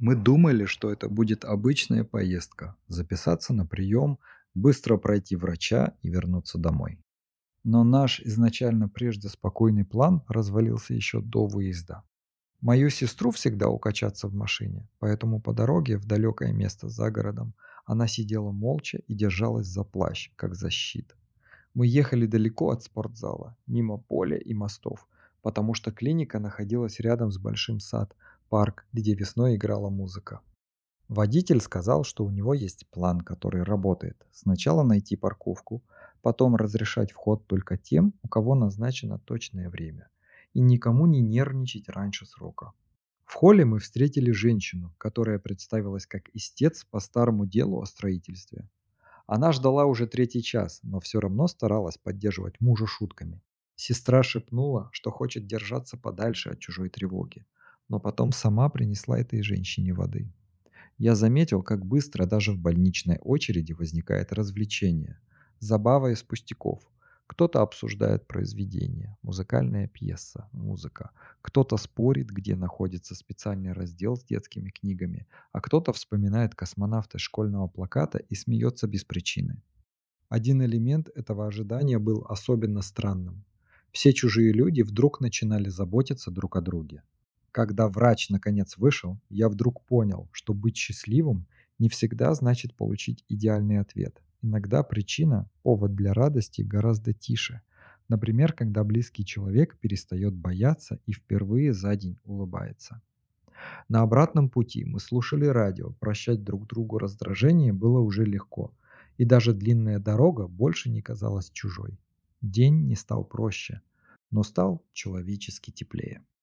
Мы думали, что это будет обычная поездка, записаться на прием, быстро пройти врача и вернуться домой. Но наш изначально прежде спокойный план развалился еще до выезда. Мою сестру всегда укачаться в машине, поэтому по дороге в далекое место за городом она сидела молча и держалась за плащ, как за щит. Мы ехали далеко от спортзала, мимо поля и мостов, потому что клиника находилась рядом с большим парк, где весной играла музыка. Водитель сказал, что у него есть план, который работает. Сначала найти парковку, потом разрешать вход только тем, у кого назначено точное время, и никому не нервничать раньше срока. В холле мы встретили женщину, которая представилась как истец по старому делу о строительстве. Она ждала уже третий час, но все равно старалась поддерживать мужа шутками. Сестра шепнула, что хочет держаться подальше от чужой тревоги, но потом сама принесла этой женщине воды. Я заметил, как быстро даже в больничной очереди возникает развлечение. Забава из пустяков. Кто-то обсуждает произведение, музыкальная пьеса, музыка. Кто-то спорит, где находится специальный раздел с детскими книгами, а кто-то вспоминает космонавта из школьного плаката и смеется без причины. Один элемент этого ожидания был особенно странным. Все чужие люди вдруг начинали заботиться друг о друге. Когда врач наконец вышел, я вдруг понял, что быть счастливым не всегда значит получить идеальный ответ. Иногда причина, повод для радости гораздо тише. Например, когда близкий человек перестает бояться и впервые за день улыбается. На обратном пути мы слушали радио, прощать друг другу раздражение было уже легко, и даже длинная дорога больше не казалась чужой. День не стал проще, но стал человечески теплее.